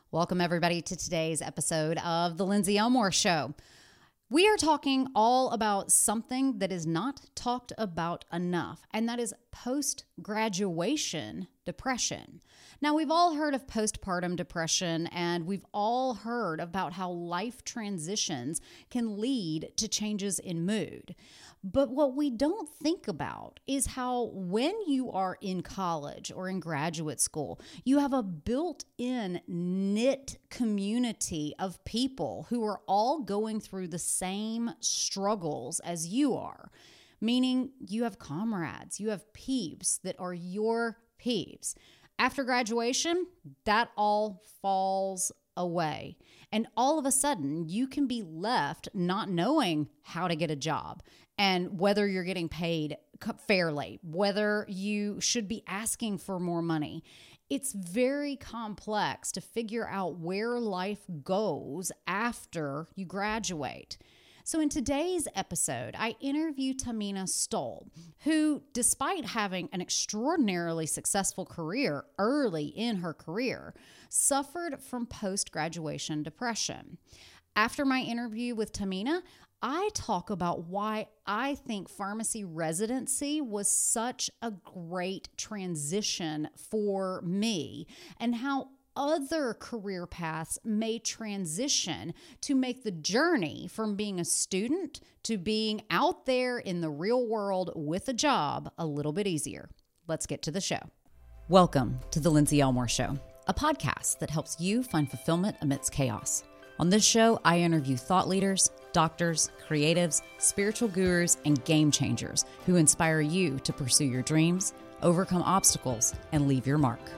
Welcome, everybody, to today's episode of The Lindsay Elmore Show. We are talking all about something that is not talked about enough, and that is post-graduation depression. Now, we've all heard of postpartum depression, and we've all heard about how life transitions can lead to changes in mood. But what we don't think about is how when you are in college or in graduate school, you have a built-in knit community of people who are all going through the same struggles as you are. Meaning you have comrades, you have peeps that are your peeps. After graduation, that all falls away. And all of a sudden, you can be left not knowing how to get a job and whether you're getting paid fairly, whether you should be asking for more money. It's very complex to figure out where life goes after you graduate. So in today's episode, I interview Tamina Stoll, who, despite having an extraordinarily successful career early in her career, suffered from post-graduation depression. After my interview with Tamina, I talk about why I think pharmacy residency was such a great transition for me and how other career paths may transition to make the journey from being a student to being out there in the real world with a job a little bit easier. Let's get to the show. Welcome to The Lindsay Elmore Show, a podcast that helps you find fulfillment amidst chaos. On this show, I interview thought leaders, doctors, creatives, spiritual gurus, and game changers who inspire you to pursue your dreams, overcome obstacles, and leave your mark.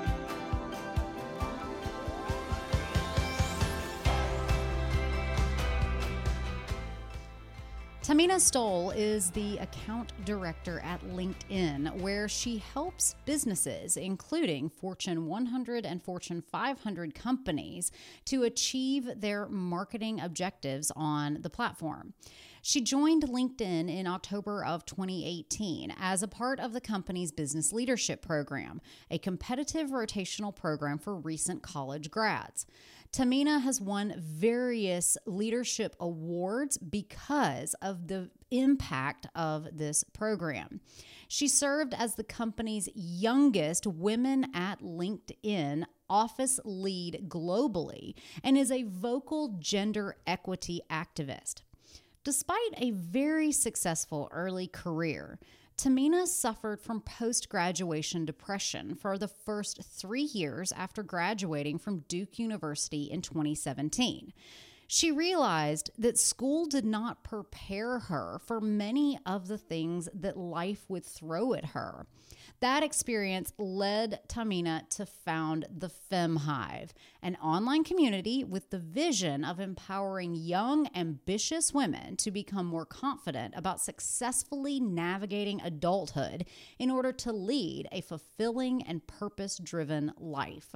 Tamina Stoll is the account director at LinkedIn, where she helps businesses, including Fortune 100 and Fortune 500 companies, to achieve their marketing objectives on the platform. She joined LinkedIn in October of 2018 as a part of the company's business leadership program, a competitive rotational program for recent college grads. Tamina has won various leadership awards because of the impact of this program. She served as the company's youngest Women at LinkedIn office lead globally and is a vocal gender equity activist. Despite a very successful early career, Tamina suffered from post-graduation depression for the first 3 years after graduating from Duke University in 2017. She realized that school did not prepare her for many of the things that life would throw at her. That experience led Tamina to found the FemHive, an online community with the vision of empowering young, ambitious women to become more confident about successfully navigating adulthood in order to lead a fulfilling and purpose-driven life.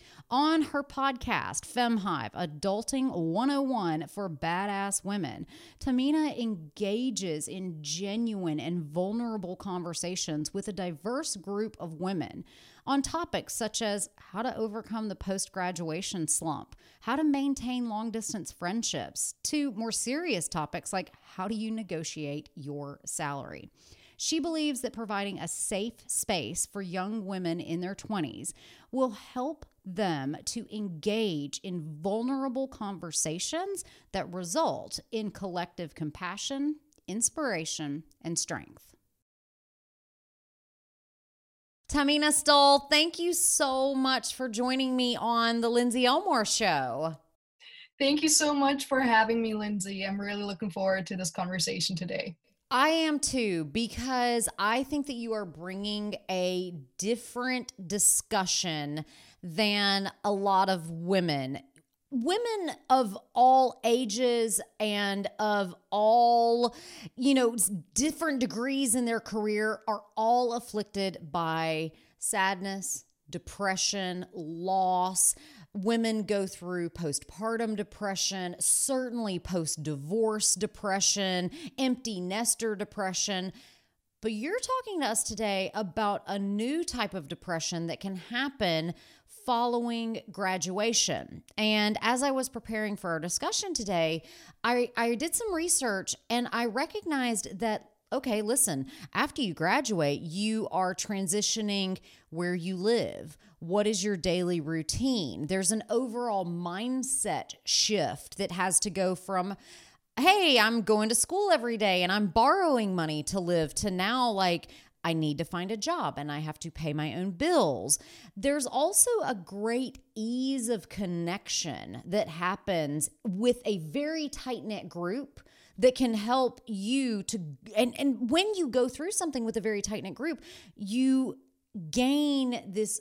On her podcast, FemHive, Adulting 101 for Badass Women, Tamina engages in genuine and vulnerable conversations with a diverse group of women on topics such as how to overcome the post-graduation slump, how to maintain long-distance friendships, to more serious topics like how do you negotiate your salary. She believes that providing a safe space for young women in their 20s will help them to engage in vulnerable conversations that result in collective compassion, inspiration, and strength. Tamina Stoll, thank you so much for joining me on The Lindsay Elmore Show. Thank you so much for having me, Lindsay. I'm really looking forward to this conversation today. I am too, because I think that you are bringing a different discussion than a lot of women. Women of all ages and of all, different degrees in their career are all afflicted by sadness, depression, loss. Women go through postpartum depression, certainly post-divorce depression, empty nester depression. But you're talking to us today about a new type of depression that can happen following graduation. And as I was preparing for our discussion today, I did some research and I recognized that, okay, listen, after you graduate, you are transitioning where you live. What is your daily routine? There's an overall mindset shift that has to go from, hey, I'm going to school every day and I'm borrowing money to live, to now like, I need to find a job and I have to pay my own bills. There's also a great ease of connection that happens with a very tight-knit group that can help you to, and when you go through something with a very tight-knit group, you gain this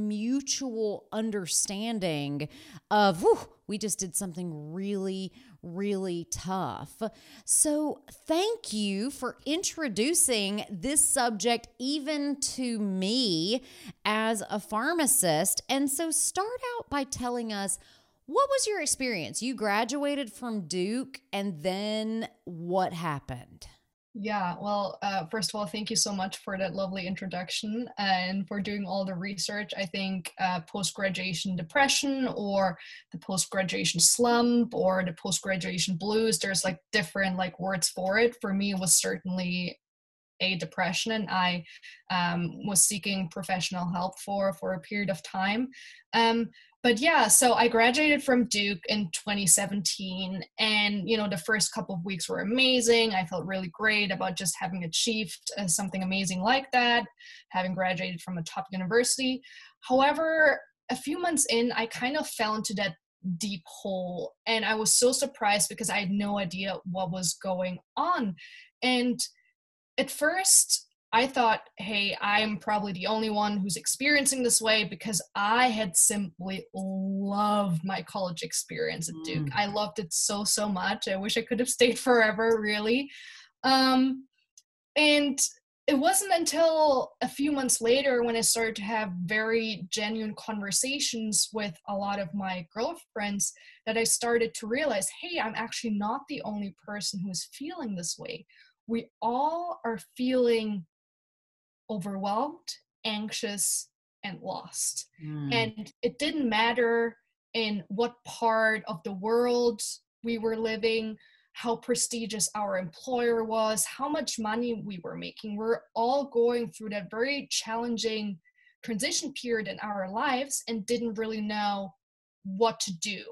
mutual understanding of, whew, we just did something really, really tough. So thank you for introducing this subject even to me as a pharmacist. And so start out by telling us, what was your experience? You graduated from Duke, and then what happened? Yeah, well, first of all, thank you so much for that lovely introduction and for doing all the research. I think post-graduation depression or the post-graduation slump or the post-graduation blues, there's like different like words for it. For me, it was certainly a depression, and I was seeking professional help for a period of time. But yeah, so I graduated from Duke in 2017, and the first couple of weeks were amazing. I felt really great about just having achieved something amazing like that, having graduated from a top university. However, a few months in, I kind of fell into that deep hole, and I was so surprised because I had no idea what was going on. And at first, I thought, hey, I'm probably the only one who's experiencing this way because I had simply loved my college experience at Duke. I loved it so, so much. I wish I could have stayed forever, really. And it wasn't until a few months later when I started to have very genuine conversations with a lot of my girlfriends that I started to realize, hey, I'm actually not the only person who's feeling this way. We all are feeling overwhelmed, anxious, and lost. And it didn't matter in what part of the world we were living, how prestigious our employer was, how much money we were making. We're all going through that very challenging transition period in our lives and didn't really know what to do.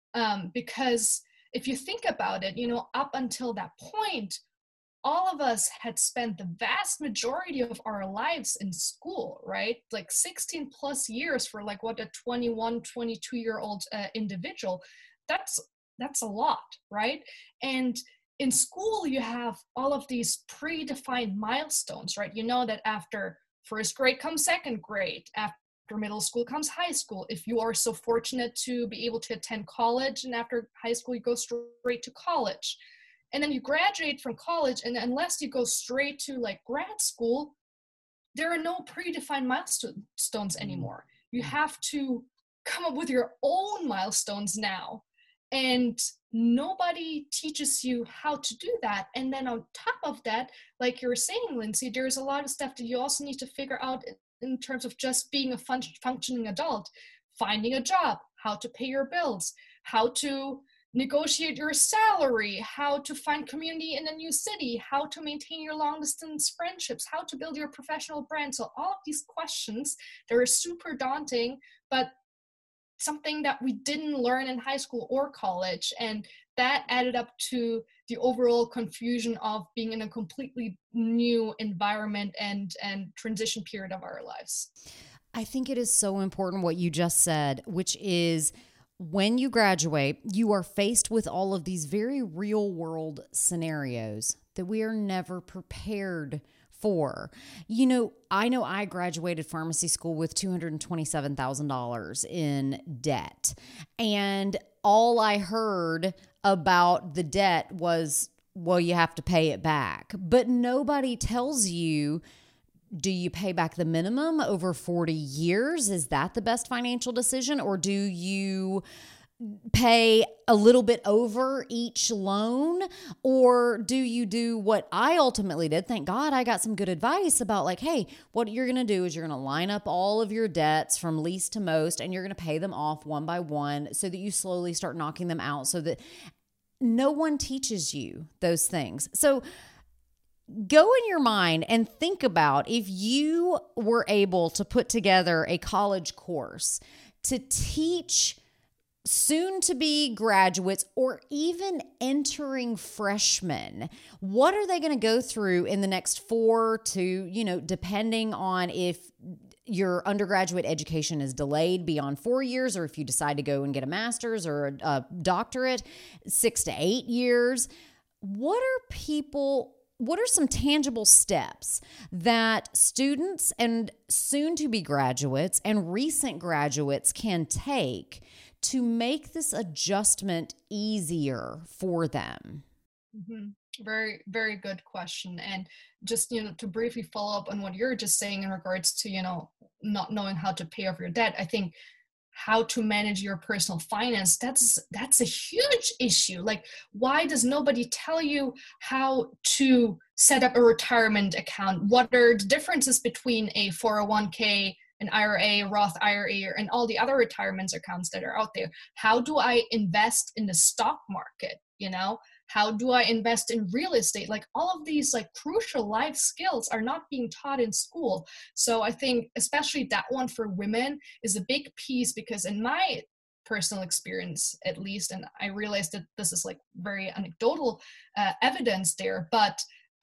Because if you think about it, up until that point, all of us had spent the vast majority of our lives in school, right? Like 16 plus years for like what a 21, 22-year-old individual. That's a lot, right? And in school, you have all of these predefined milestones, right? You know that after first grade comes second grade, after middle school comes high school. If you are so fortunate to be able to attend college, and after high school, you go straight to college. And then you graduate from college, and unless you go straight to like grad school, there are no predefined milestones anymore. You have to come up with your own milestones now. And nobody teaches you how to do that. And then on top of that, like you were saying, Lindsay, there's a lot of stuff that you also need to figure out in terms of just being a functioning adult, finding a job, how to pay your bills, how to negotiate your salary, how to find community in a new city, how to maintain your long distance friendships, how to build your professional brand. So all of these questions, they're super daunting, but something that we didn't learn in high school or college. And that added up to the overall confusion of being in a completely new environment and transition period of our lives. I think it is so important what you just said, which is when you graduate, you are faced with all of these very real world scenarios that we are never prepared for. I know I graduated pharmacy school with $227,000 in debt. And all I heard about the debt was, well, you have to pay it back. But nobody tells you, do you pay back the minimum over 40 years? Is that the best financial decision? Or do you pay a little bit over each loan? Or do you do what I ultimately did? Thank God I got some good advice about like, hey, what you're going to do is you're going to line up all of your debts from least to most, and you're going to pay them off one by one so that you slowly start knocking them out, so that no one teaches you those things. So go in your mind and think about if you were able to put together a college course to teach soon to be graduates or even entering freshmen, what are they going to go through in the next 4 to, depending on if your undergraduate education is delayed beyond 4 years, or if you decide to go and get a master's or a doctorate, 6 to 8 years. What are some tangible steps that students and soon to be graduates and recent graduates can take to make this adjustment easier for them? Mm-hmm. Very, very good question. And just, to briefly follow up on what you're just saying in regards to, not knowing how to pay off your debt, I think how to manage your personal finance, that's a huge issue. Like, why does nobody tell you how to set up a retirement account? What are the differences between a 401k, an IRA, Roth IRA, and all the other retirement accounts that are out there? How do I invest in the stock market? How do I invest in real estate? Like, all of these like crucial life skills are not being taught in school. So I think especially that one for women is a big piece, because in my personal experience, at least, and I realized that this is like very anecdotal evidence there, but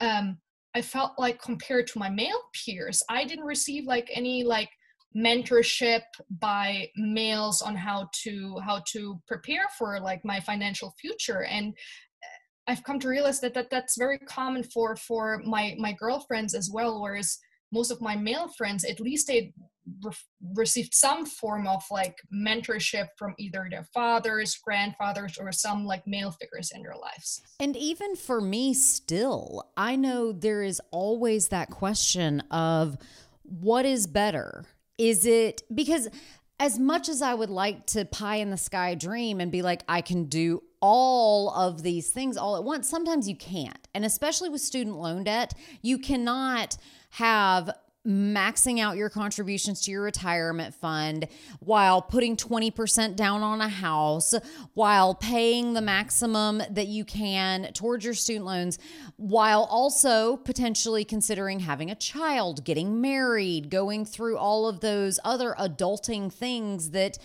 I felt like compared to my male peers, I didn't receive like any like mentorship by males on how to prepare for like my financial future. And I've come to realize that's very common for my girlfriends as well, whereas most of my male friends, at least they received some form of like mentorship from either their fathers, grandfathers, or some like male figures in their lives. And even for me still, I know there is always that question of what is better? Is it because as much as I would like to pie in the sky dream and be like, I can do all of these things all at once, sometimes you can't. And especially with student loan debt, you cannot have maxing out your contributions to your retirement fund while putting 20% down on a house, while paying the maximum that you can towards your student loans, while also potentially considering having a child, getting married, going through all of those other adulting things that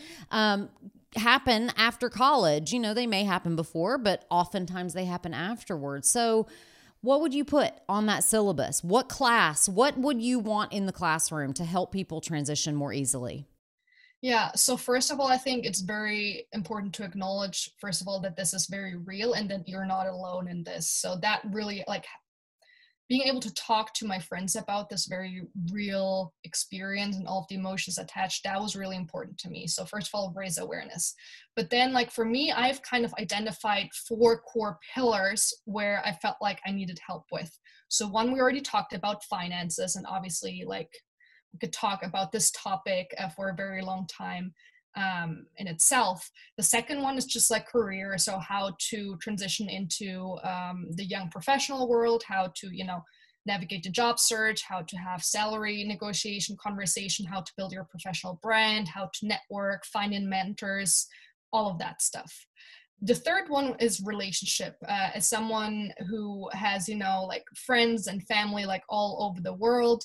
happen after college. They may happen before, but oftentimes they happen afterwards. So what would you put on that syllabus? What class? What would you want in the classroom to help people transition more easily? Yeah, so first of all, I think it's very important to acknowledge, first of all, that this is very real and that you're not alone in this. So that really, like, being able to talk to my friends about this very real experience and all of the emotions attached, that was really important to me. So first of all, raise awareness. But then, like, for me, I've kind of identified 4 core pillars where I felt like I needed help with. So one, we already talked about finances, and obviously, like, we could talk about this topic for a very long time in itself. The second one is just like career. So how to transition into the young professional world, how to, navigate the job search, how to have salary negotiation conversation, how to build your professional brand, how to network, finding mentors, all of that stuff. The third one is relationship. As someone who has, like friends and family like all over the world,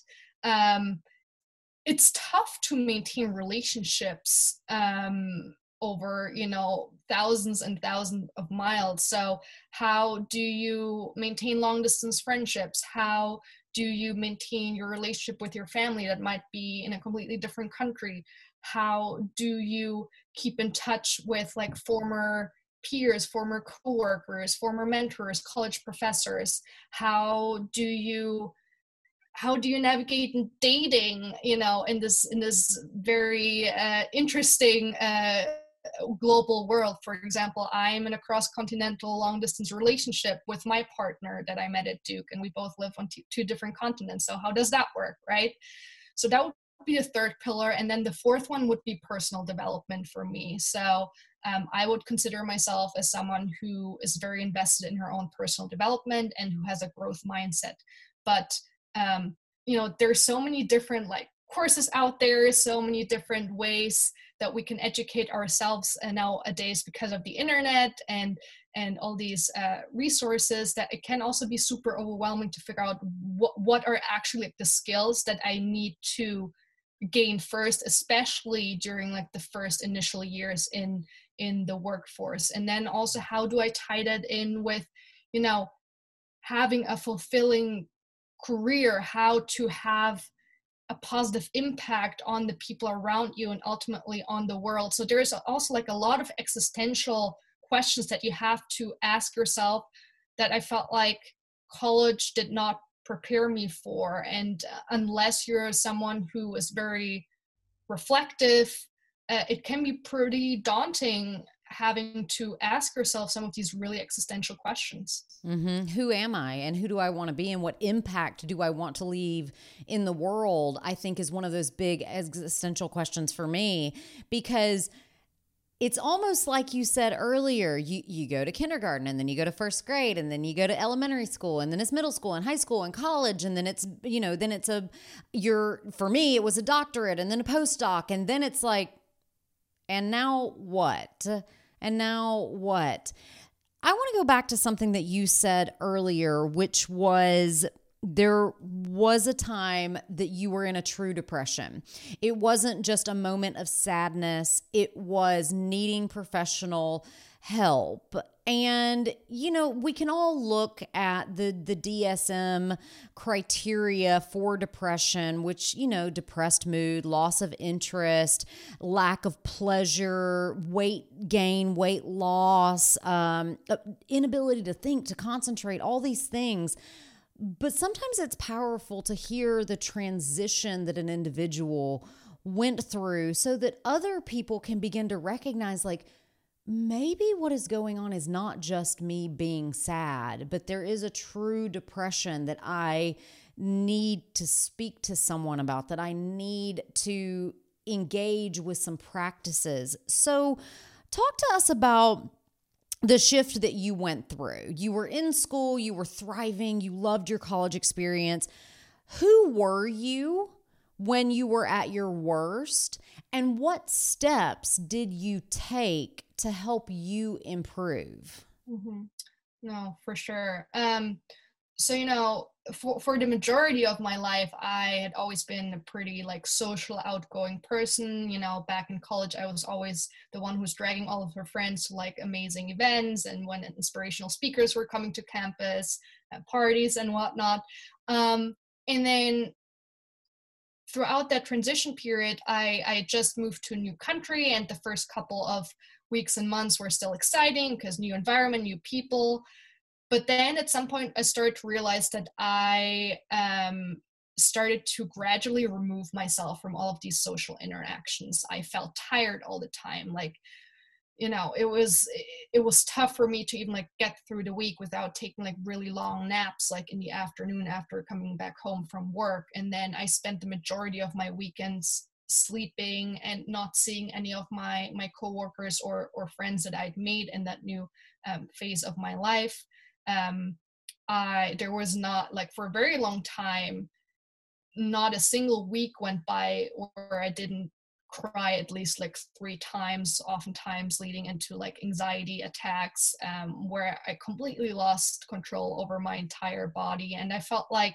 it's tough to maintain relationships over thousands and thousands of miles. So how do you maintain long distance friendships? How do you maintain your relationship with your family that might be in a completely different country? How do you keep in touch with like former peers, former coworkers, former mentors, college professors? How do you navigate dating, in this very interesting global world? For example, I'm in a cross-continental long-distance relationship with my partner that I met at Duke, and we both live on two different continents. So how does that work, right? So that would be the third pillar. And then the fourth one would be personal development for me. So I would consider myself as someone who is very invested in her own personal development and who has a growth mindset. But there's so many different like courses out there, so many different ways that we can educate ourselves nowadays because of the internet and all these resources, that it can also be super overwhelming to figure out what are actually like the skills that I need to gain first, especially during like the first initial years in the workforce. And then also, how do I tie that in with having a fulfilling career, how to have a positive impact on the people around you and ultimately on the world. So there's also like a lot of existential questions that you have to ask yourself that I felt like college did not prepare me for. And unless you're someone who is very reflective, it can be pretty daunting having to ask yourself some of these really existential questions. Mm-hmm. Who am I and who do I want to be and what impact do I want to leave in the world, I think is one of those big existential questions for me, because it's almost like you said earlier, you go to kindergarten and then you go to first grade and then you go to elementary school and then it's middle school and high school and college. And then it's, for me, it was a doctorate and then a postdoc. And then it's like, and now what? And now what? I want to go back to something that you said earlier, which was there was a time that you were in a true depression. It wasn't just a moment of sadness. It was needing professional help. And, we can all look at the DSM criteria for depression, which, depressed mood, loss of interest, lack of pleasure, weight gain, weight loss, inability to think, to concentrate, all these things. But sometimes it's powerful to hear the transition that an individual went through so that other people can begin to recognize, like, maybe what is going on is not just me being sad, but there is a true depression that I need to speak to someone about, that I need to engage with some practices. So talk to us about the shift that you went through. You were in school, you were thriving, you loved your college experience. Who were you when you were at your worst? And what steps did you take to help you improve? Mm-hmm. No, for sure. So, for the majority of my life, I had always been a pretty like social, outgoing person. Back in college, I was always the one who's dragging all of her friends to like amazing events, and when inspirational speakers were coming to campus, parties and whatnot. And then throughout that transition period, I just moved to a new country, and the first couple of weeks and months were still exciting because new environment, new people. But then at some point, I started to realize that I started to gradually remove myself from all of these social interactions. I felt tired all the time. Like, it was tough for me to even like get through the week without taking like really long naps, like in the afternoon after coming back home from work. And then I spent the majority of my weekends sleeping and not seeing any of my coworkers or friends that I'd made in that new phase of my life. There was not, like, for a very long time, not a single week went by where I didn't cry at least like 3 times, oftentimes leading into like anxiety attacks, where I completely lost control over my entire body. And I felt like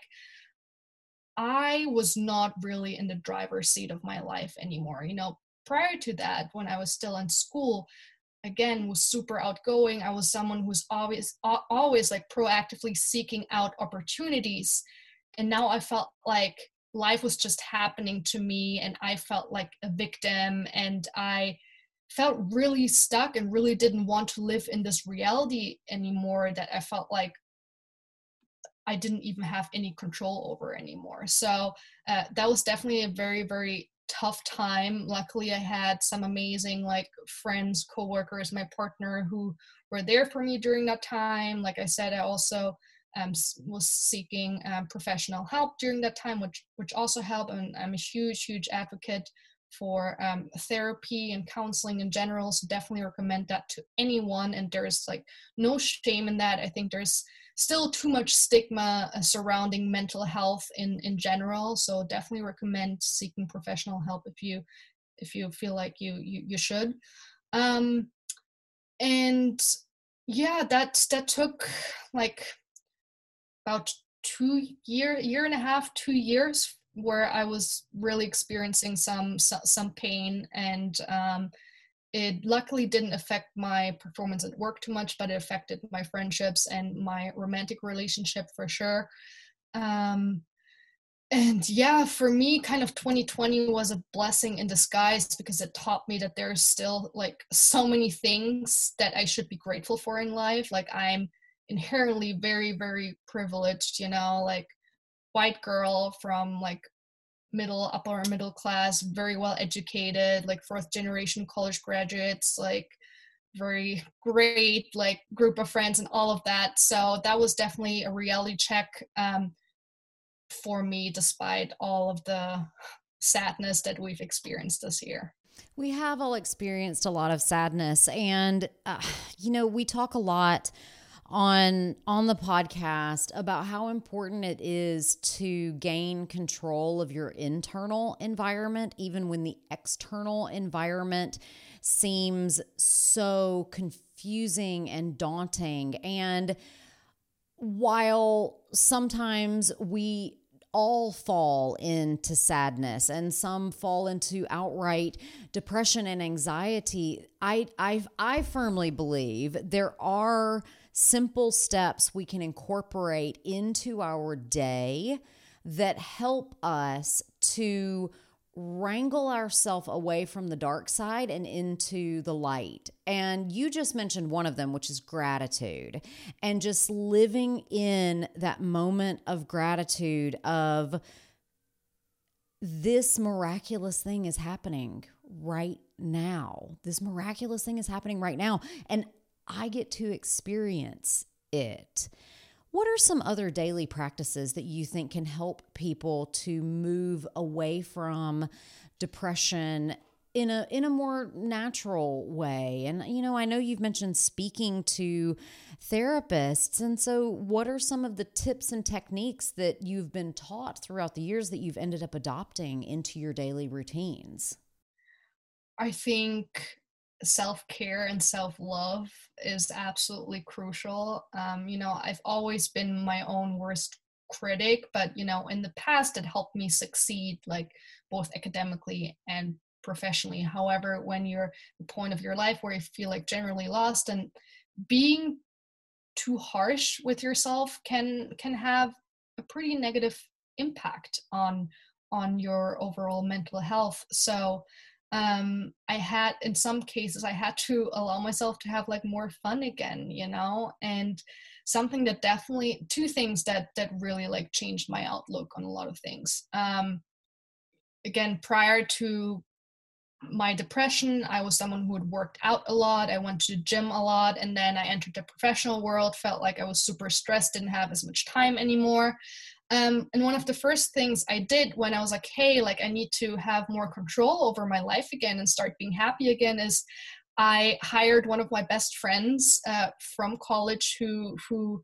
I was not really in the driver's seat of my life anymore. Prior to that, when I was still in school, again, was super outgoing. I was someone who's always like proactively seeking out opportunities. And now I felt like life was just happening to me, and I felt like a victim, and I felt really stuck and really didn't want to live in this reality anymore that I felt like I didn't even have any control over anymore. So that was definitely a very, very tough time. Luckily, I had some amazing like friends, coworkers, my partner who were there for me during that time. Like I said, I also was seeking professional help during that time, which also helped. And I'm a huge advocate therapy and counseling in general. So definitely recommend that to anyone. And there's like no shame in that. I think there's still too much stigma surrounding mental health in general. So definitely recommend seeking professional help if you feel like you should. And yeah, that took like about year and a half, 2 years, where I was really experiencing some pain, and it luckily didn't affect my performance at work too much, but it affected my friendships and my romantic relationship for sure. Um, and yeah, for me, kind of 2020 was a blessing in disguise, because it taught me that there's still like so many things that I should be grateful for in life. Like, I'm inherently very, very privileged, like white girl from like upper middle class, very well educated, like fourth generation college graduates, like very great like group of friends and all of that. So that was definitely a reality check for me, despite all of the sadness that we've experienced this year. We have all experienced a lot of sadness, and we talk a lot on the podcast about how important it is to gain control of your internal environment, even when the external environment seems so confusing and daunting. And while sometimes we all fall into sadness and some fall into outright depression and anxiety, I firmly believe there are simple steps we can incorporate into our day that help us to wrangle ourselves away from the dark side and into the light. And you just mentioned one of them, which is gratitude, and just living in that moment of gratitude of this miraculous thing is happening right now. This miraculous thing is happening right now, and I get to experience it. What are some other daily practices that you think can help people to move away from depression in a more natural way? And, I know you've mentioned speaking to therapists. And so what are some of the tips and techniques that you've been taught throughout the years that you've ended up adopting into your daily routines? I think self-care and self-love is absolutely crucial. I've always been my own worst critic, but in the past it helped me succeed, like both academically and professionally. However, when you're at the point of your life where you feel like generally lost, and being too harsh with yourself can have a pretty negative impact on your overall mental health. So in some cases I had to allow myself to have like more fun again, and something that definitely two things that really like changed my outlook on a lot of things. Again, prior to my depression, I was someone who had worked out a lot. I went to the gym a lot, and then I entered the professional world, felt like I was super stressed, didn't have as much time anymore. And one of the first things I did when I was like, hey, like I need to have more control over my life again and start being happy again, is I hired one of my best friends from college who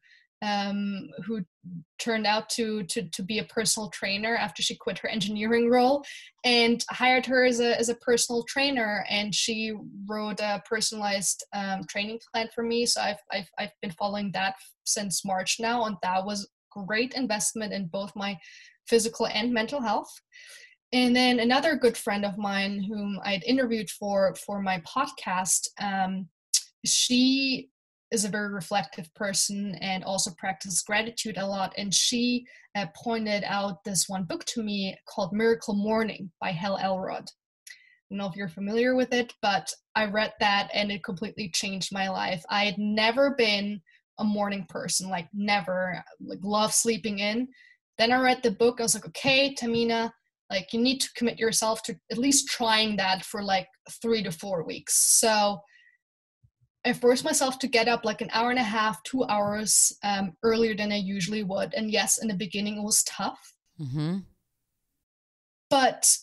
turned out to be a personal trainer after she quit her engineering role, and hired her as a personal trainer, and she wrote a personalized training plan for me. So I've been following that since March now, and that was great investment in both my physical and mental health. And then another good friend of mine whom I'd interviewed for my podcast, she is a very reflective person and also practices gratitude a lot. And she pointed out this one book to me called Miracle Morning by Hal Elrod. I don't know if you're familiar with it, but I read that and it completely changed my life. I had never been a morning person, like never, like love sleeping in. Then I read the book. I was like, okay, Tamina, like you need to commit yourself to at least trying that for like 3 to 4 weeks. So I forced myself to get up like an hour and a half, 2 hours earlier than I usually would. And yes, in the beginning it was tough. Mm-hmm. But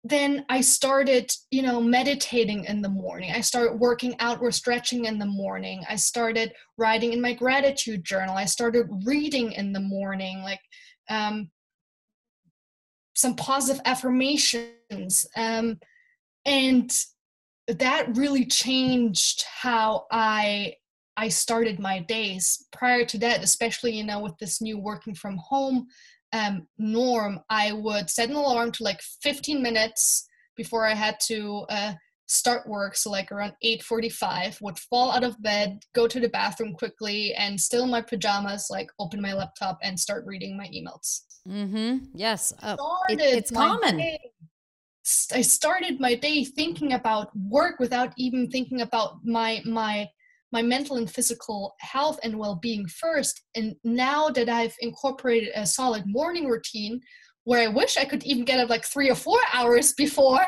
then I started, meditating in the morning. I started working out or stretching in the morning. I started writing in my gratitude journal. I started reading in the morning, like um, some positive affirmations. And that really changed how I started my days. Prior to that, especially with this new working from home norm, I would set an alarm to like 15 minutes before I had to start work. So like around 8:45, would fall out of bed, go to the bathroom quickly, and still in my pajamas, like open my laptop and start reading my emails. Mm-hmm. Yes. Started It's my common. day I started my day thinking about work without even thinking about my mental and physical health and well-being first. And now that I've incorporated a solid morning routine, where I wish I could even get up like 3 or 4 hours before,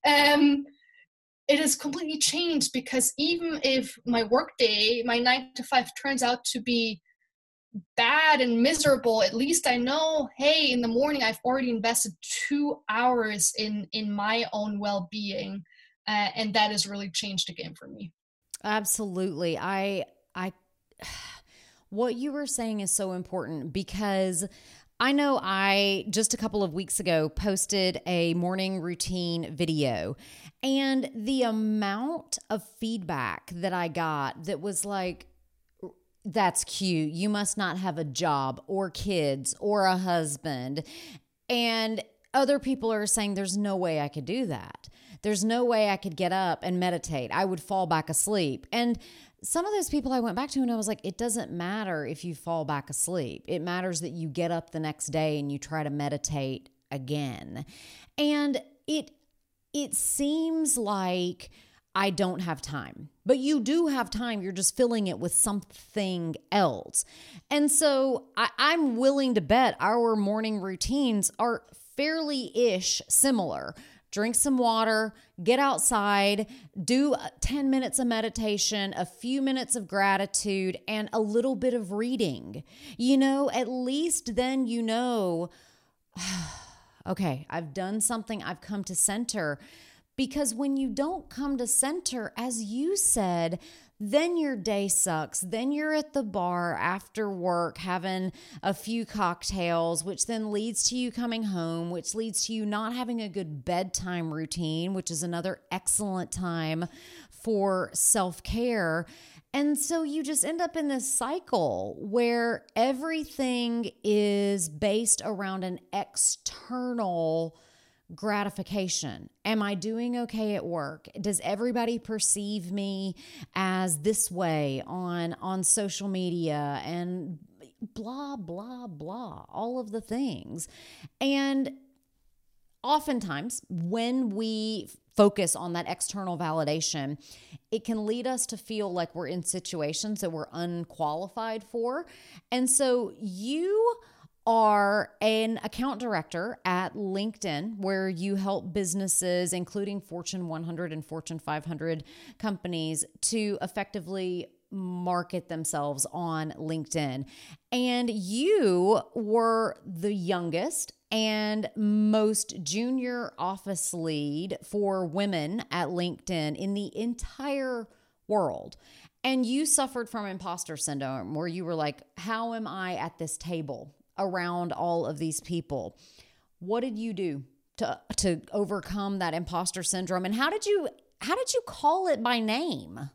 it has completely changed, because even if my work day, my 9 to 5, turns out to be bad and miserable, at least I know, hey, in the morning I've already invested 2 hours in my own well-being, and that has really changed the game for me. Absolutely. I what you were saying is so important because I know I just a couple of weeks ago posted a morning routine video, and the amount of feedback that I got that was like, that's cute. You must not have a job or kids or a husband. And other people are saying, there's no way I could do that. There's no way I could get up and meditate. I would fall back asleep. And some of those people I went back to and I was like, it doesn't matter if you fall back asleep. It matters that you get up the next day and you try to meditate again. And it seems like I don't have time, but you do have time. You're just filling it with something else. And so I'm willing to bet our morning routines are fairly-ish similar. Drink some water, get outside, do 10 minutes of meditation, a few minutes of gratitude, and a little bit of reading. At least then okay, I've done something, I've come to center. Because when you don't come to center, as you said, then your day sucks. Then you're at the bar after work having a few cocktails, which then leads to you coming home, which leads to you not having a good bedtime routine, which is another excellent time for self-care. And so you just end up in this cycle where everything is based around an external gratification. Am I doing okay at work? Does everybody perceive me as this way on social media and blah, blah, blah, all of the things. And oftentimes when we focus on that external validation, it can lead us to feel like we're in situations that we're unqualified for. And so you are an account director at LinkedIn, where you help businesses, including Fortune 100 and Fortune 500 companies, to effectively market themselves on LinkedIn. And you were the youngest and most junior office lead for women at LinkedIn in the entire world. And you suffered from imposter syndrome, where you were like, how am I at this table around all of these people? What did you do to overcome that imposter syndrome? And how did you call it by name?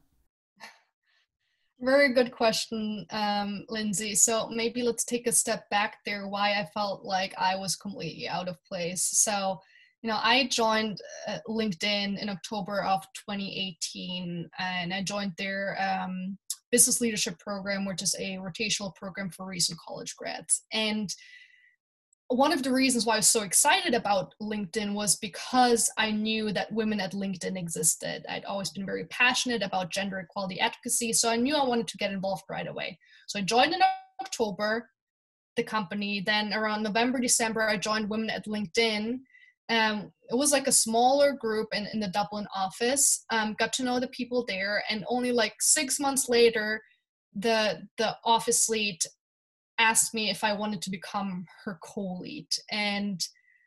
Very good question, Lindsay. So maybe let's take a step back there, why I felt like I was completely out of place. So, I joined LinkedIn in October of 2018, and I joined their business leadership program, which is a rotational program for recent college grads. And one of the reasons why I was so excited about LinkedIn was because I knew that women at LinkedIn existed. I'd always been very passionate about gender equality advocacy, so I knew I wanted to get involved right away. So I joined in October, the company. Then around November, December, I joined Women at LinkedIn. It was like a smaller group in the Dublin office. Got to know the people there, and only like 6 months later, the office lead asked me if I wanted to become her co-lead. And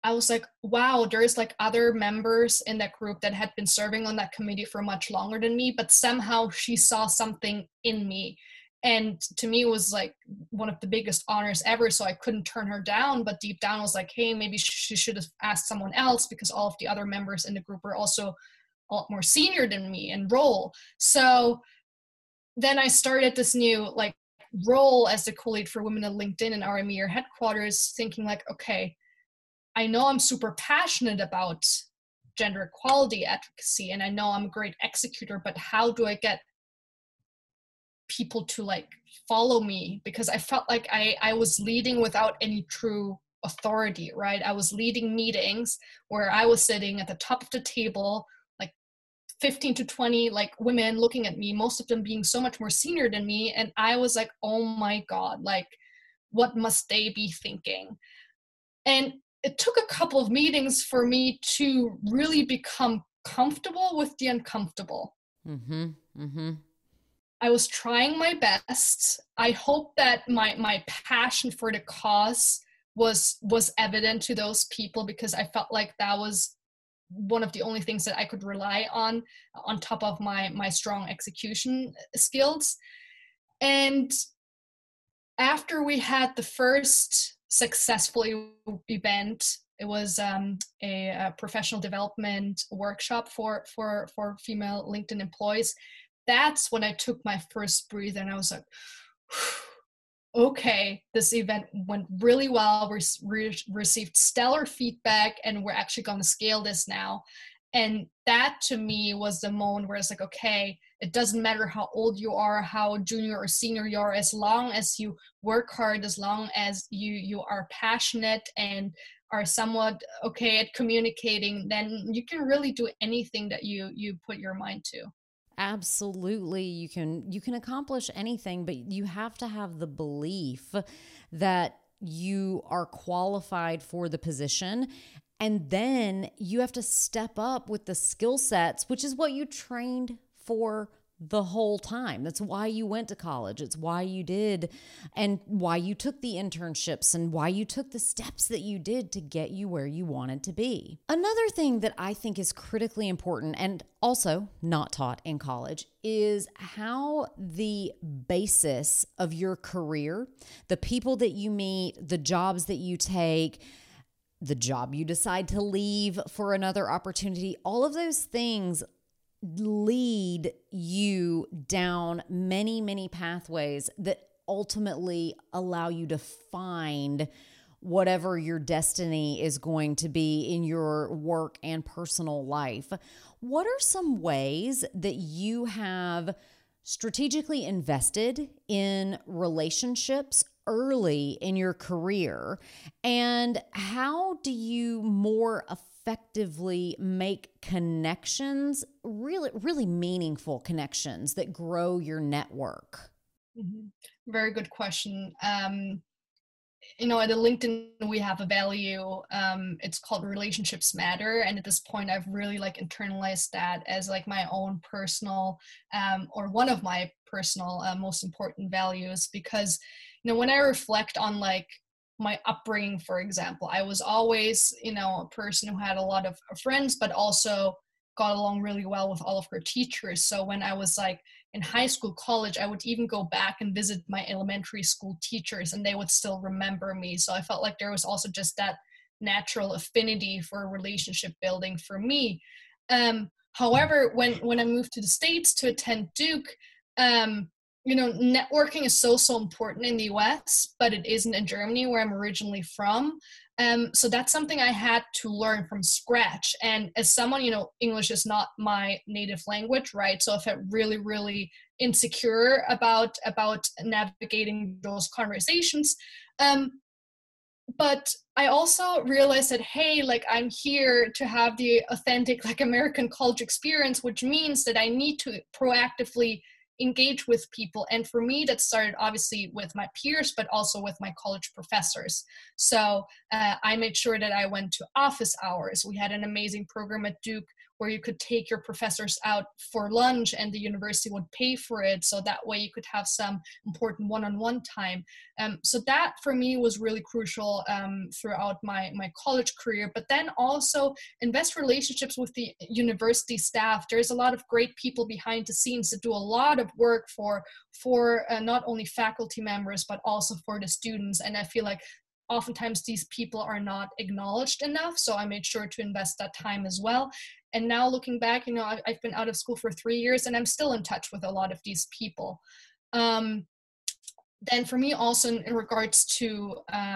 I was like, wow, there's like other members in that group that had been serving on that committee for much longer than me, but somehow she saw something in me. And to me, it was like one of the biggest honors ever. So I couldn't turn her down, but deep down I was like, hey, maybe she should have asked someone else, because all of the other members in the group were also a lot more senior than me in role. So then I started this new like role as the co-lead for women at LinkedIn in our EMEA headquarters, thinking like, okay, I know I'm super passionate about gender equality advocacy, and I know I'm a great executor, but how do I get people to like follow me? Because I felt like I was leading without any true authority, right? I was leading meetings where I was sitting at the top of the table, like 15 to 20 like women looking at me, most of them being so much more senior than me. And I was like, oh my God, like what must they be thinking? And it took a couple of meetings for me to really become comfortable with the uncomfortable. Mm-hmm. Mm-hmm. I was trying my best. I hope that my passion for the cause was evident to those people, because I felt like that was one of the only things that I could rely on top of my strong execution skills. And after we had the first successful event, it was a professional development workshop for female LinkedIn employees. That's when I took my first breather, and I was like, okay, this event went really well. We received stellar feedback, and we're actually going to scale this now. And that to me was the moment where it's like, okay, it doesn't matter how old you are, how junior or senior you are, as long as you work hard, as long as you are passionate and are somewhat okay at communicating, then you can really do anything that you put your mind to. Absolutely. You can accomplish anything, but you have to have the belief that you are qualified for the position. And then you have to step up with the skill sets, which is what you trained for the whole time. That's why you went to college. It's why you did, and why you took the internships, and why you took the steps that you did to get you where you wanted to be. Another thing that I think is critically important, and also not taught in college, is how the basis of your career, the people that you meet, the jobs that you take, the job you decide to leave for another opportunity, all of those things lead you down many, many pathways that ultimately allow you to find whatever your destiny is going to be in your work and personal life. What are some ways that you have strategically invested in relationships early in your career? And how do you more effectively make connections, really meaningful connections that grow your network? Mm-hmm. Very good question. At LinkedIn, we have a value. It's called relationships matter. And at this point, I've really like internalized that as like my own personal, or one of my personal most important values, because, when I reflect on like my upbringing, for example, I was always, a person who had a lot of friends, but also got along really well with all of her teachers. So when I was like in high school, college, I would even go back and visit my elementary school teachers, and they would still remember me. So I felt like there was also just that natural affinity for relationship building for me. However, when I moved to the States to attend Duke, networking is so important in the US, but it isn't in Germany, where I'm originally from. So that's something I had to learn from scratch. And as someone, English is not my native language, right? So I felt really, really insecure about navigating those conversations. But I also realized that, hey, like I'm here to have the authentic, like American college experience, which means that I need to proactively engage with people. And for me, that started obviously with my peers, but also with my college professors. So I made sure that I went to office hours. We had an amazing program at Duke where you could take your professors out for lunch and the university would pay for it. So that way you could have some important one-on-one time. So that for me was really crucial throughout my college career. But then also invest relationships with the university staff. There's a lot of great people behind the scenes that do a lot of work for not only faculty members, but also for the students. And I feel like oftentimes these people are not acknowledged enough. So I made sure to invest that time as well. And now looking back, I've been out of school for 3 years and I'm still in touch with a lot of these people. Then for me also in regards to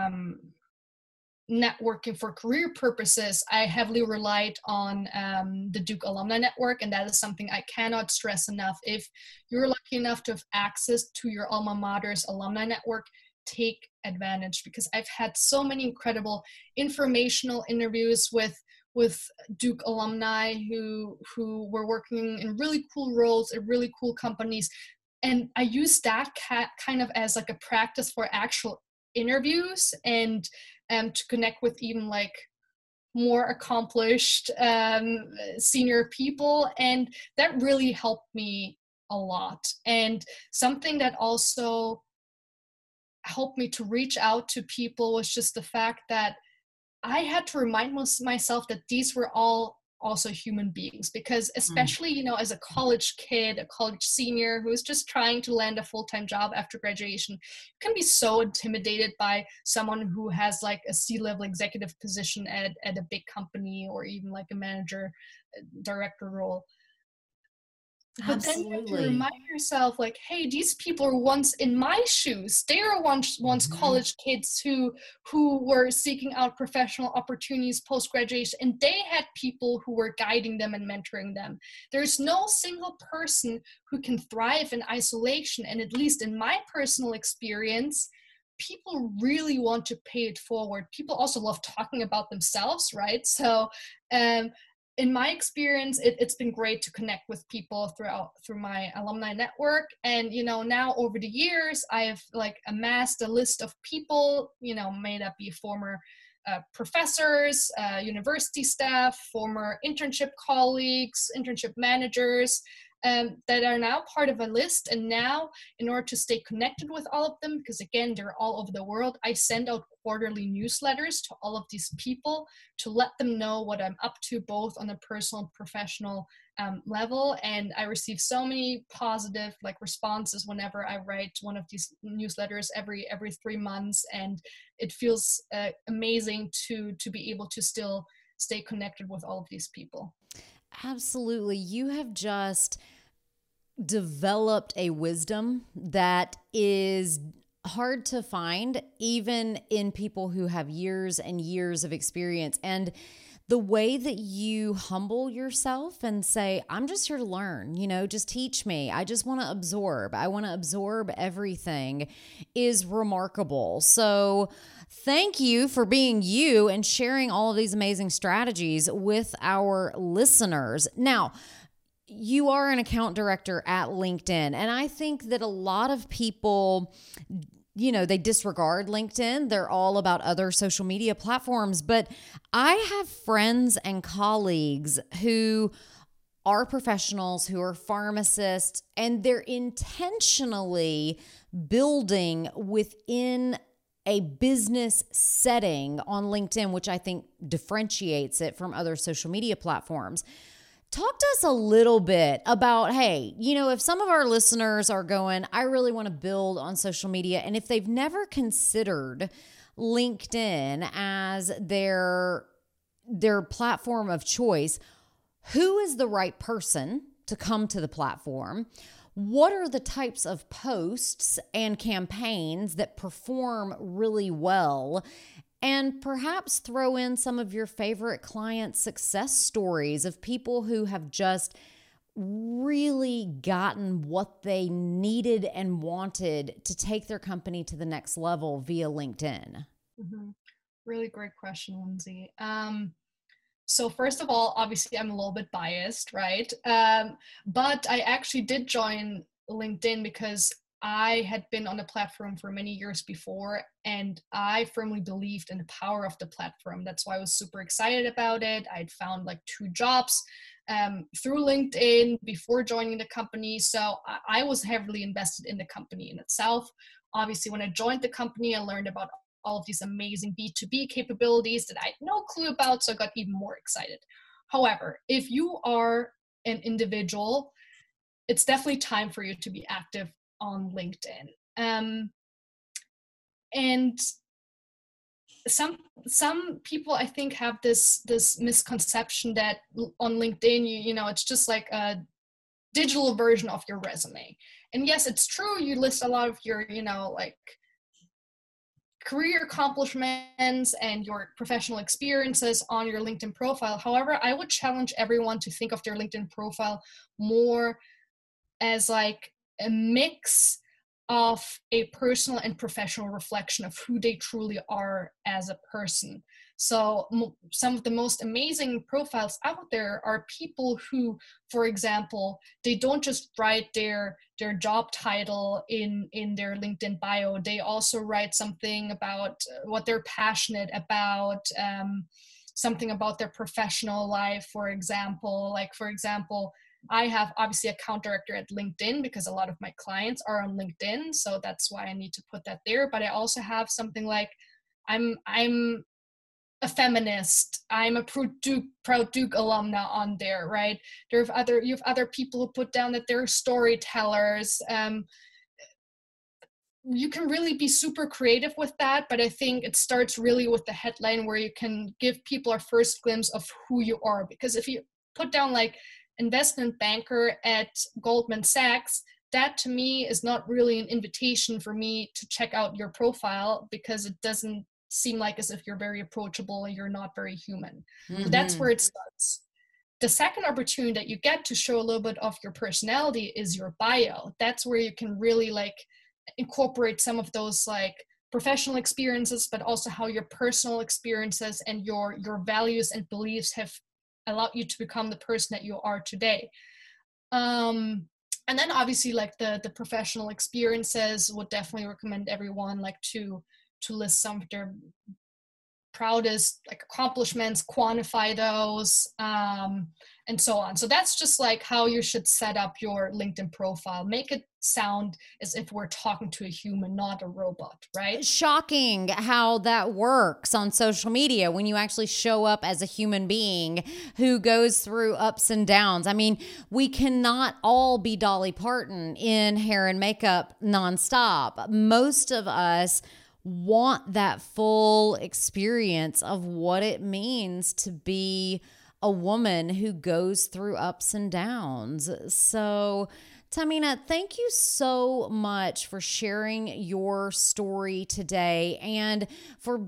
networking for career purposes, I heavily relied on the Duke Alumni Network, and that is something I cannot stress enough. If you're lucky enough to have access to your alma mater's alumni network, take advantage, because I've had so many incredible informational interviews with Duke alumni who were working in really cool roles at really cool companies. And I use that kind of as like a practice for actual interviews and to connect with even like more accomplished senior people. And that really helped me a lot. And something that also helped me to reach out to people was just the fact that I had to remind myself that these were all also human beings, because especially, as a college kid, a college senior who's just trying to land a full-time job after graduation, you can be so intimidated by someone who has like a C-level executive position at a big company, or even like a manager, director role. But then you have to remind yourself, like, hey, these people are once in my shoes. They are once college kids who were seeking out professional opportunities post-graduation, and they had people who were guiding them and mentoring them. There's no single person who can thrive in isolation. And at least in my personal experience, people really want to pay it forward. People also love talking about themselves, right? So, in my experience, it's been great to connect with people through my alumni network. And, now over the years, I've like amassed a list of people, made up of former professors, university staff, former internship colleagues, internship managers, that are now part of a list. And now, in order to stay connected with all of them, because again, they're all over the world, I send out quarterly newsletters to all of these people to let them know what I'm up to, both on a personal and professional level. And I receive so many positive responses whenever I write one of these newsletters every 3 months. And it feels amazing to be able to still stay connected with all of these people. Absolutely. You have just developed a wisdom that is hard to find, even in people who have years and years of experience. And the way that you humble yourself and say, I'm just here to learn, just teach me. I just want to absorb. I want to absorb everything is remarkable. So thank you for being you and sharing all of these amazing strategies with our listeners. Now, you are an account director at LinkedIn, and I think that a lot of people, they disregard LinkedIn. They're all about other social media platforms. But I have friends and colleagues who are professionals, who are pharmacists, and they're intentionally building within a business setting on LinkedIn, which I think differentiates it from other social media platforms. Talk to us a little bit about, hey, if some of our listeners are going, I really want to build on social media, and if they've never considered LinkedIn as their platform of choice, who is the right person to come to the platform? What are the types of posts and campaigns that perform really well? And perhaps throw in some of your favorite client success stories of people who have just really gotten what they needed and wanted to take their company to the next level via LinkedIn. Mm-hmm. Really great question, Lindsay. So first of all, obviously I'm a little bit biased, right? But I actually did join LinkedIn because I had been on the platform for many years before, and I firmly believed in the power of the platform. That's why I was super excited about it. I'd found 2 jobs through LinkedIn before joining the company. So I was heavily invested in the company in itself. Obviously, when I joined the company, I learned about all of these amazing B2B capabilities that I had no clue about, so I got even more excited. However, if you are an individual, it's definitely time for you to be active on LinkedIn. And some people, I think, have this misconception that on LinkedIn, you know, it's just like a digital version of your resume. And yes, it's true, you list a lot of your, you know, like career accomplishments and your professional experiences on your LinkedIn profile. However, I would challenge everyone to think of their LinkedIn profile more as like a mix of a personal and professional reflection of who they truly are as a person. So some of the most amazing profiles out there are people who, for example, they don't just write their job title in their LinkedIn bio. They also write something about what they're passionate about, something about their professional life, for example. Like, for example, I have obviously account director at LinkedIn because a lot of my clients are on LinkedIn. So that's why I need to put that there. But I also have something like I'm a feminist. I'm a proud Duke alumna on there, right? You have other people who put down that they're storytellers. You can really be super creative with that, but I think it starts really with the headline where you can give people a first glimpse of who you are. Because if you put down like investment banker at Goldman Sachs, that to me is not really an invitation for me to check out your profile, because it doesn't seem like as if you're very approachable and you're not very human. Mm-hmm. So that's where it starts. The second opportunity that you get to show a little bit of your personality is your bio. That's where you can really like incorporate some of those like professional experiences, but also how your personal experiences and your values and beliefs have allowed you to become the person that you are today. And then obviously like the professional experiences, would definitely recommend everyone like to list some of their proudest like accomplishments, quantify those, and so on. So that's just like how you should set up your LinkedIn profile. Make it sound as if we're talking to a human, not a robot, right? Shocking how that works on social media when you actually show up as a human being who goes through ups and downs. I mean, we cannot all be Dolly Parton in hair and makeup nonstop. Most of us want that full experience of what it means to be a woman who goes through ups and downs. So, Tamina, thank you so much for sharing your story today and for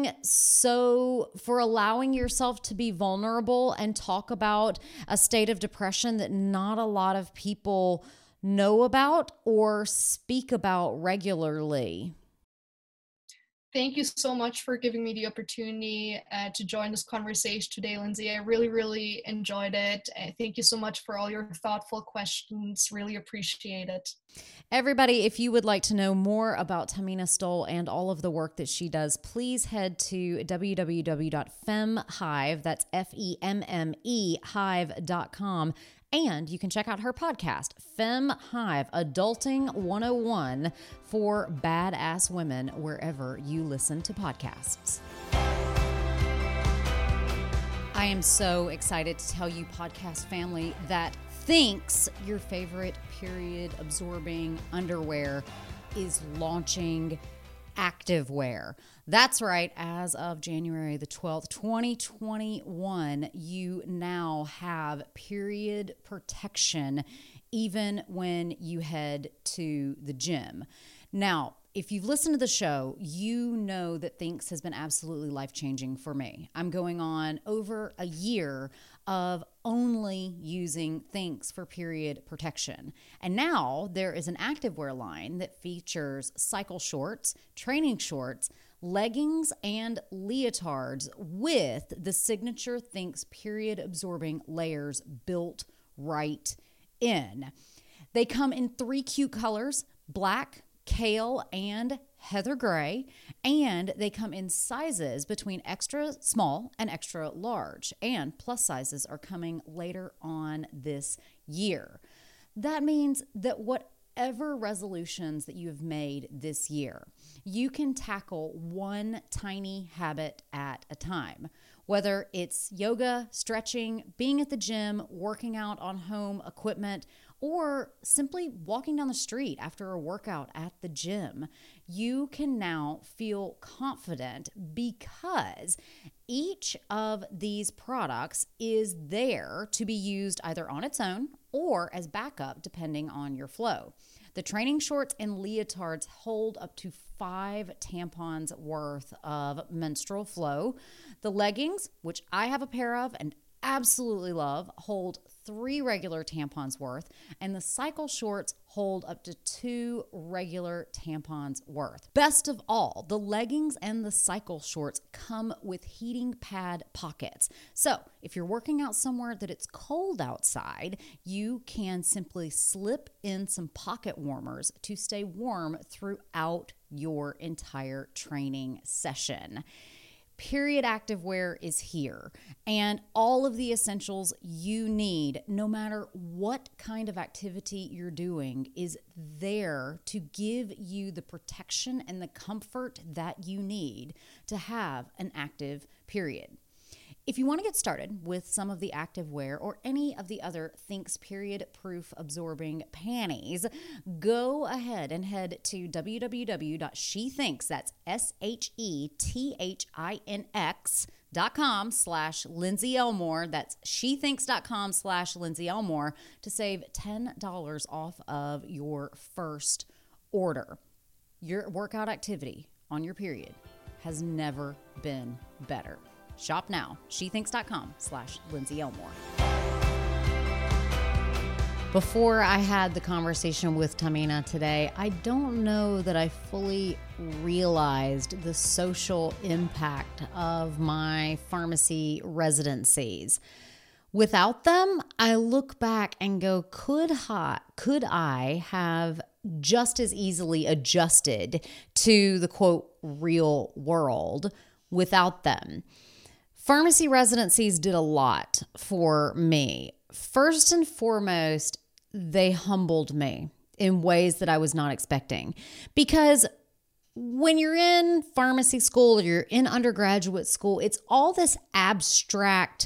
allowing yourself to be vulnerable and talk about a state of depression that not a lot of people know about or speak about regularly. Thank you so much for giving me the opportunity to join this conversation today, Lindsay. I really, really enjoyed it. Thank you so much for all your thoughtful questions. Really appreciate it. Everybody, if you would like to know more about Tamina Stoll and all of the work that she does, please head to www.femhive, that's FEMME hive.com. And you can check out her podcast, FemHive, Adulting 101 for Badass Women, wherever you listen to podcasts. I am so excited to tell you, podcast family, that Thinx, your favorite period-absorbing underwear, is launching activewear. That's right. As of January the 12th, 2021, you now have period protection even when you head to the gym. Now, if you've listened to the show, you know that Thinx has been absolutely life-changing for me. I'm going on over a year of only using Thinx for period protection. And now there is an activewear line that features cycle shorts, training shorts, leggings, and leotards with the signature Thinx period-absorbing layers built right in. They come in 3 cute colors: black, kale, and heather gray, and they come in sizes between extra small and extra large, and plus sizes are coming later on this year. That means that whatever resolutions that you have made this year, you can tackle one tiny habit at a time. Whether it's yoga, stretching, being at the gym, working out on home equipment, or simply walking down the street after a workout at the gym, you can now feel confident because each of these products is there to be used either on its own or as backup depending on your flow. The training shorts and leotards hold up to 5 tampons worth of menstrual flow. The leggings, which I have a pair of and absolutely love, hold 3 regular tampons worth, and the cycle shorts hold up to 2 regular tampons worth. Best of all, the leggings and the cycle shorts come with heating pad pockets. So if you're working out somewhere that it's cold outside, you can simply slip in some pocket warmers to stay warm throughout your entire training session. Period Activewear is here, and all of the essentials you need, no matter what kind of activity you're doing, is there to give you the protection and the comfort that you need to have an active period. If you want to get started with some of the activewear or any of the other Thinx period proof absorbing panties, go ahead and head to www.shethinx, that's SHETHINX.com/Lindsay Elmore. That's shethinx.com/Lindsay Elmore to save $10 off of your first order. Your workout activity on your period has never been better. Shop now, shethinx.com/Lindsay Elmore. Before I had the conversation with Tamina today, I don't know that I fully realized the social impact of my pharmacy residencies. Without them, I look back and go, could I have just as easily adjusted to the quote real world without them? Pharmacy residencies did a lot for me. First and foremost, they humbled me in ways that I was not expecting. Because when you're in pharmacy school or you're in undergraduate school, it's all this abstract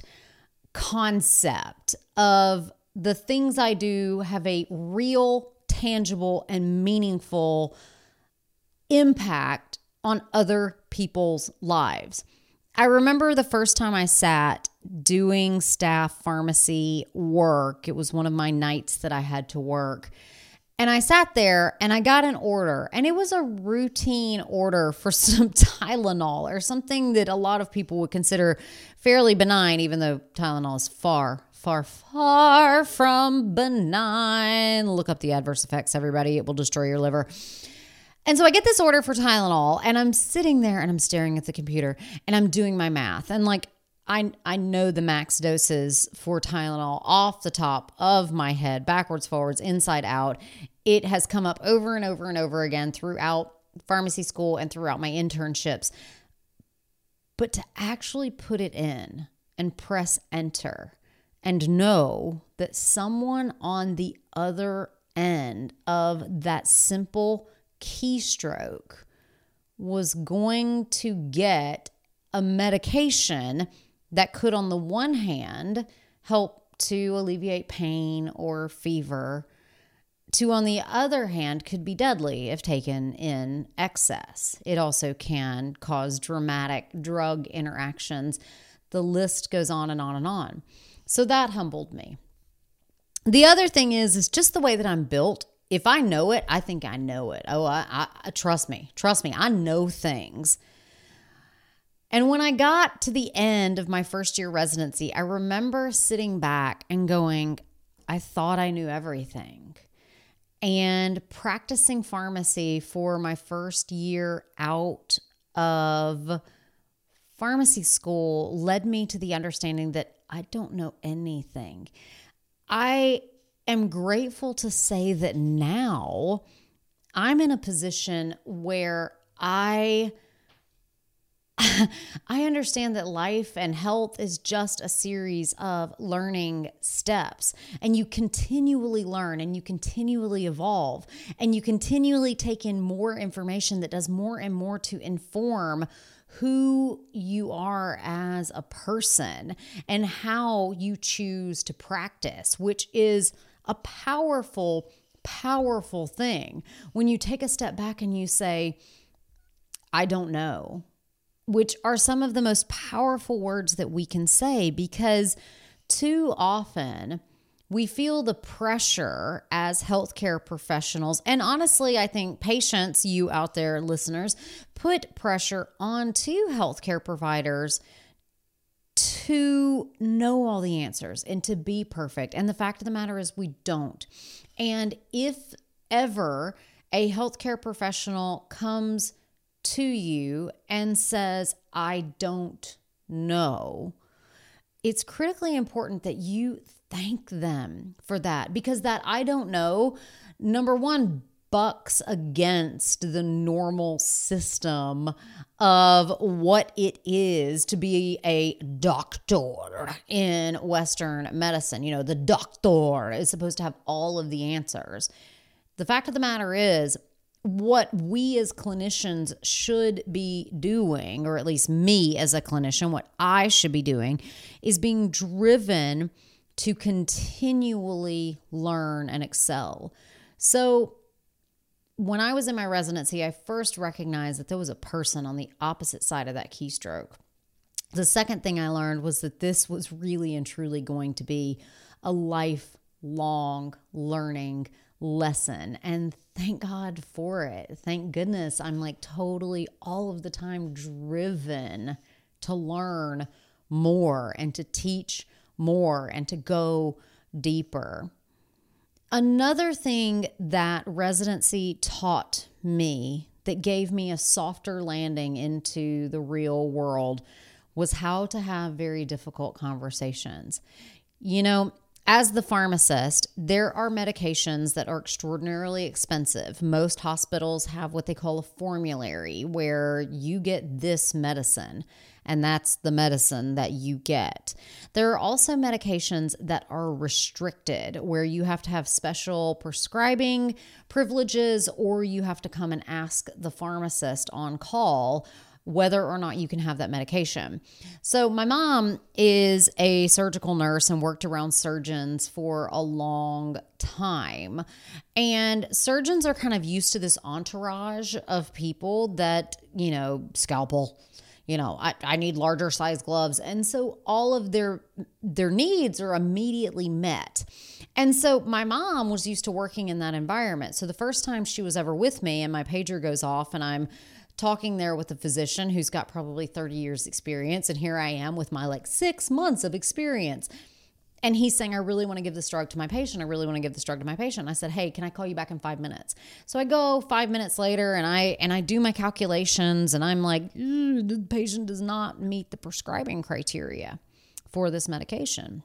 concept of the things I do have a real, tangible, and meaningful impact on other people's lives. I remember the first time I sat doing staff pharmacy work. It was one of my nights that I had to work. And I sat there and I got an order, and it was a routine order for some Tylenol or something that a lot of people would consider fairly benign, even though Tylenol is far, far, far from benign. Look up the adverse effects, everybody. It will destroy your liver. And so I get this order for Tylenol, and I'm sitting there and I'm staring at the computer and I'm doing my math. And like, I know the max doses for Tylenol off the top of my head, backwards, forwards, inside out. It has come up over and over and over again throughout pharmacy school and throughout my internships. But to actually put it in and press enter and know that someone on the other end of that simple keystroke was going to get a medication that could, on the one hand, help to alleviate pain or fever, to, on the other hand, could be deadly if taken in excess. It also can cause dramatic drug interactions. The list goes on and on and on. So that humbled me. The other thing is just the way that I'm built. If I know it, I think I know it. Oh, I trust me. Trust me. I know things. And when I got to the end of my first year residency, I remember sitting back and going, I thought I knew everything. And practicing pharmacy for my first year out of pharmacy school led me to the understanding that I don't know anything. I am grateful to say that now I'm in a position where I understand that life and health is just a series of learning steps, and you continually learn and you continually evolve and you continually take in more information that does more and more to inform who you are as a person and how you choose to practice, which is a powerful, powerful thing. When you take a step back and you say, I don't know, which are some of the most powerful words that we can say, because too often we feel the pressure as healthcare professionals. And honestly, I think patients, you out there listeners, put pressure onto healthcare providers to know all the answers and to be perfect. And the fact of the matter is we don't. And if ever a healthcare professional comes to you and says, I don't know, it's critically important that you thank them for that, because that I don't know, number one, bucks against the normal system of what it is to be a doctor in Western medicine. You know, the doctor is supposed to have all of the answers. The fact of the matter is, what we as clinicians should be doing, or at least me as a clinician, what I should be doing, is being driven to continually learn and excel. So when I was in my residency, I first recognized that there was a person on the opposite side of that keystroke. The second thing I learned was that this was really and truly going to be a lifelong learning lesson. And thank God for it. Thank goodness I'm like totally all of the time driven to learn more and to teach more and to go deeper. Another thing that residency taught me that gave me a softer landing into the real world was how to have very difficult conversations. You know, as the pharmacist, there are medications that are extraordinarily expensive. Most hospitals have what they call a formulary where you get this medicine, and that's the medicine that you get. There are also medications that are restricted, where you have to have special prescribing privileges, or you have to come and ask the pharmacist on call whether or not you can have that medication. So my mom is a surgical nurse and worked around surgeons for a long time. And surgeons are kind of used to this entourage of people that, you know, scalpel. You know, I need larger size gloves. And so all of their needs are immediately met. And so my mom was used to working in that environment. So the first time she was ever with me and my pager goes off and I'm talking there with a physician who's got probably 30 years experience, and here I am with my like 6 months of experience. And he's saying, I really want to give this drug to my patient. I really want to give this drug to my patient. I said, hey, can I call you back in 5 minutes? So I go 5 minutes later and I do my calculations and I'm like, the patient does not meet the prescribing criteria for this medication.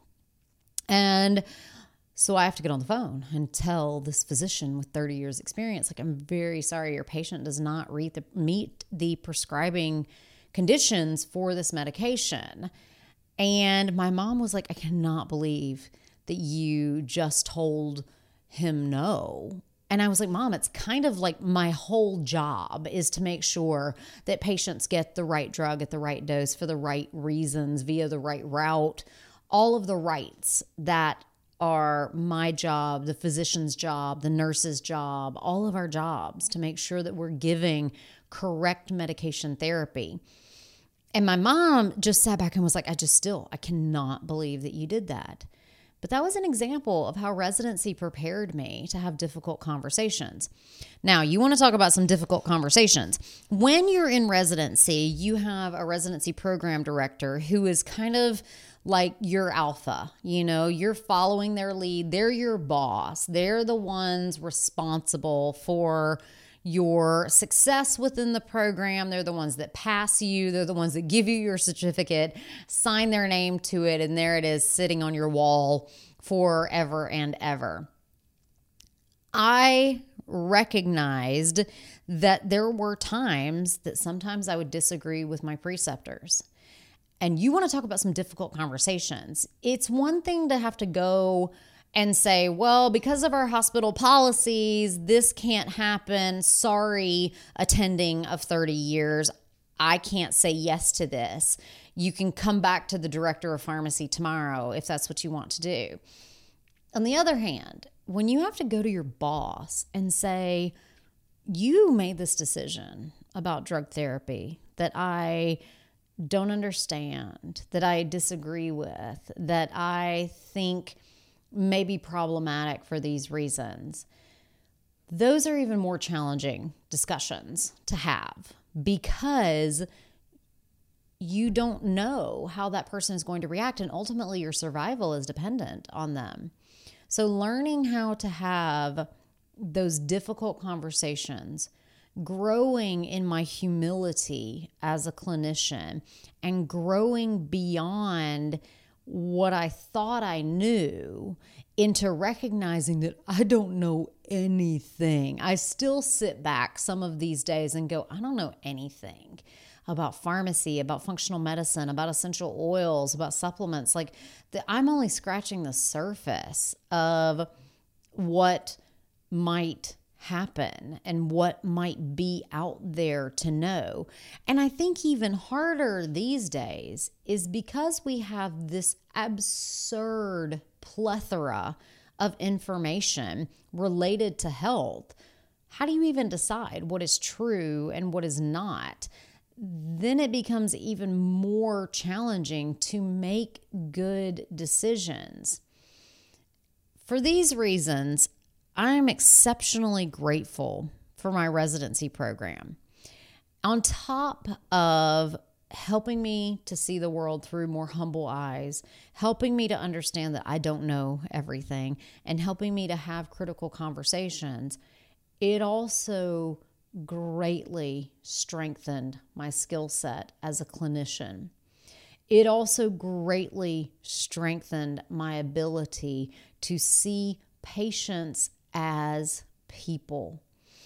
And so I have to get on the phone and tell this physician with 30 years experience, like, I'm very sorry, your patient does not meet the prescribing conditions for this medication. And my mom was like, I cannot believe that you just told him no. And I was like, Mom, it's kind of like my whole job is to make sure that patients get the right drug at the right dose for the right reasons via the right route, all of the rights that are my job, the physician's job, the nurse's job, all of our jobs to make sure that we're giving correct medication therapy. And my mom just sat back and was like, I cannot believe that you did that. But that was an example of how residency prepared me to have difficult conversations. Now, you want to talk about some difficult conversations. When you're in residency, you have a residency program director who is kind of like your alpha. You know, you're following their lead. They're your boss. They're the ones responsible for your success within the program. They're the ones that pass you. They're the ones that give you your certificate, sign their name to it, and there it is sitting on your wall forever and ever. I recognized that there were times that sometimes I would disagree with my preceptors. And you want to talk about some difficult conversations. It's one thing to have to go and say, well, because of our hospital policies, this can't happen. Sorry, attending of 30 years. I can't say yes to this. You can come back to the director of pharmacy tomorrow if that's what you want to do. On the other hand, when you have to go to your boss and say, you made this decision about drug therapy that I don't understand, that I disagree with, that I think may be problematic for these reasons, those are even more challenging discussions to have because you don't know how that person is going to react, and ultimately your survival is dependent on them. So learning how to have those difficult conversations, growing in my humility as a clinician, and growing beyond what I thought I knew into recognizing that I don't know anything. I still sit back some of these days and go, I don't know anything about pharmacy, about functional medicine, about essential oils, about supplements. Like, I'm only scratching the surface of what might happen and what might be out there to know. And I think even harder these days is because we have this absurd plethora of information related to health. How do you even decide what is true and what is not? Then it becomes even more challenging to make good decisions. For these reasons, I'm exceptionally grateful for my residency program. On top of helping me to see the world through more humble eyes, helping me to understand that I don't know everything, and helping me to have critical conversations, it also greatly strengthened my skill set as a clinician. It also greatly strengthened my ability to see patients as people.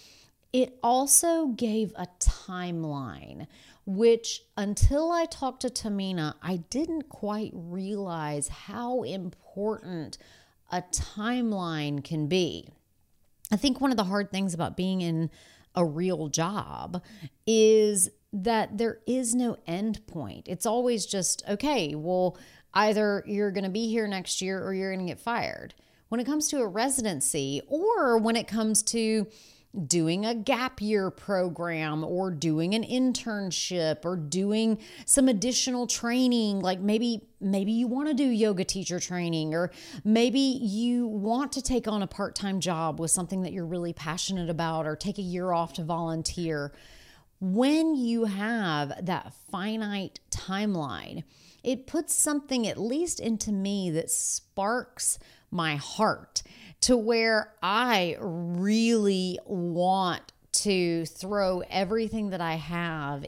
It also gave a timeline, which until I talked to Tamina, I didn't quite realize how important a timeline can be. I think one of the hard things about being in a real job is that there is no end point. It's always just, okay, well, either you're going to be here next year or you're going to get fired. When it comes to a residency, or when it comes to doing a gap year program or doing an internship or doing some additional training, like maybe you want to do yoga teacher training, or maybe you want to take on a part-time job with something that you're really passionate about, or take a year off to volunteer. When you have that finite timeline, it puts something at least into me that sparks my heart to where I really want to throw everything that I have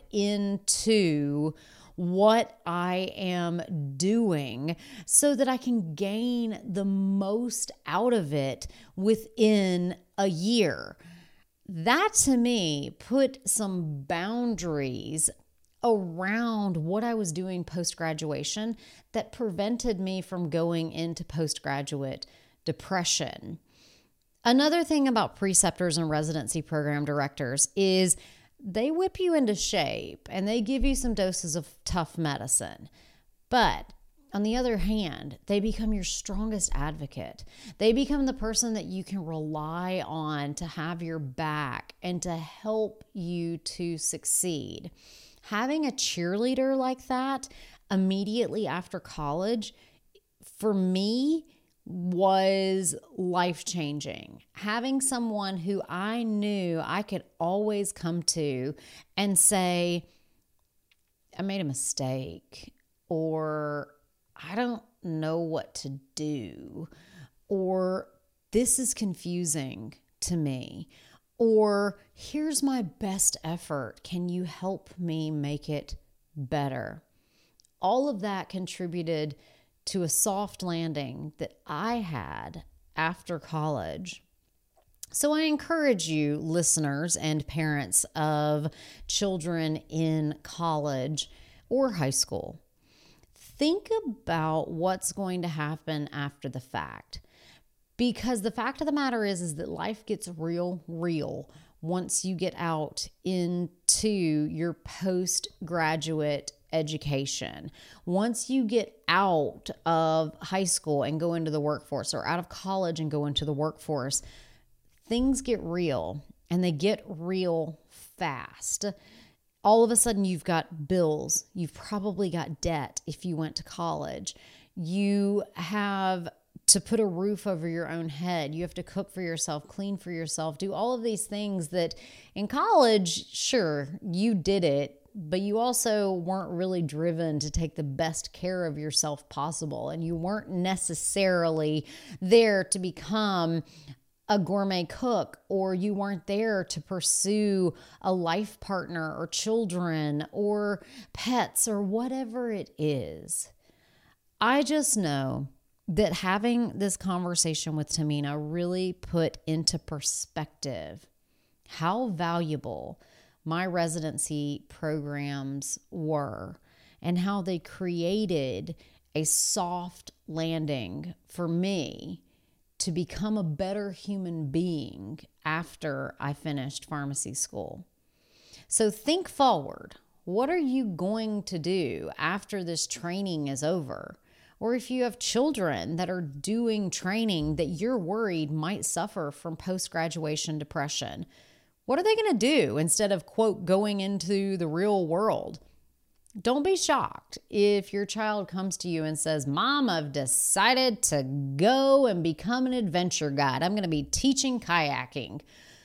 into what I am doing so that I can gain the most out of it within a year. That to me put some boundaries around what I was doing post-graduation that prevented me from going into postgraduate depression. Another thing about preceptors and residency program directors is they whip you into shape and they give you some doses of tough medicine. But on the other hand, they become your strongest advocate. They become the person that you can rely on to have your back and to help you to succeed. Having a cheerleader like that immediately after college, for me, was life-changing. Having someone who I knew I could always come to and say, I made a mistake, or I don't know what to do, or this is confusing to me, or here's my best effort. Can you help me make it better? All of that contributed to a soft landing that I had after college. So I encourage you, listeners and parents of children in college or high school, think about what's going to happen after the fact. Because the fact of the matter is that life gets real once you get out into your postgraduate education. Once you get out of high school and go into the workforce, or out of college and go into the workforce, things get real, and they get real fast. All of a sudden, you've got bills. You've probably got debt if you went to college. You have to put a roof over your own head. You have to cook for yourself, clean for yourself, do all of these things that in college, sure, you did it, but you also weren't really driven to take the best care of yourself possible. And you weren't necessarily there to become a gourmet cook, or you weren't there to pursue a life partner or children or pets or whatever it is. I just know that having this conversation with Tamina really put into perspective how valuable my residency programs were, and how they created a soft landing for me to become a better human being after I finished pharmacy school. So think forward. What are you going to do after this training is over? Or if you have children that are doing training that you're worried might suffer from post-graduation depression, what are they going to do instead of, quote, going into the real world? Don't be shocked if your child comes to you and says, Mom, I've decided to go and become an adventure guide. I'm going to be teaching kayaking.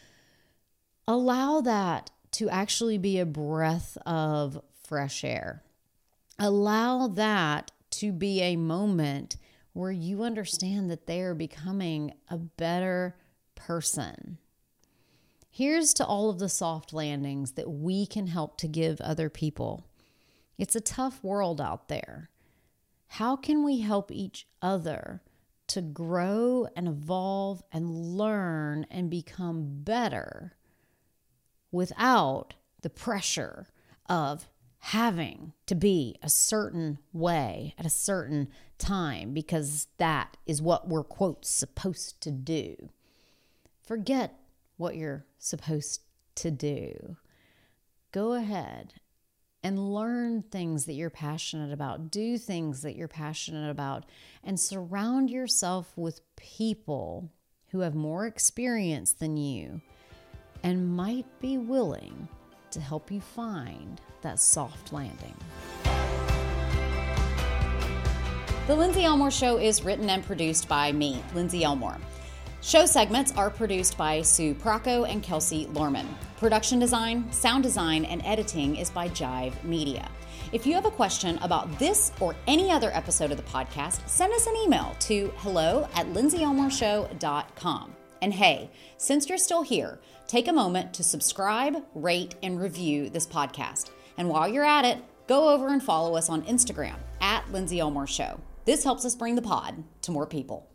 Allow that to actually be a breath of fresh air. Allow that to be a moment where you understand that they are becoming a better person. Here's to all of the soft landings that we can help to give other people. It's a tough world out there. How can we help each other to grow and evolve and learn and become better without the pressure of having to be a certain way at a certain time because that is what we're, quote, supposed to do? Forget what you're supposed to do. Go ahead and learn things that you're passionate about. Do things that you're passionate about. And surround yourself with people who have more experience than you and might be willing to help you find that soft landing. The Lindsay Elmore Show is written and produced by me, Lindsay Elmore. Show segments are produced by Sue Procco and Kelsey Lorman. Production design, sound design, and editing is by Jive Media. If you have a question about this or any other episode of the podcast, send us an email to hello@lindsayelmoreshow.com. And hey, since you're still here, take a moment to subscribe, rate, and review this podcast. And while you're at it, go over and follow us on Instagram @Lindsay Elmore Show. This helps us bring the pod to more people.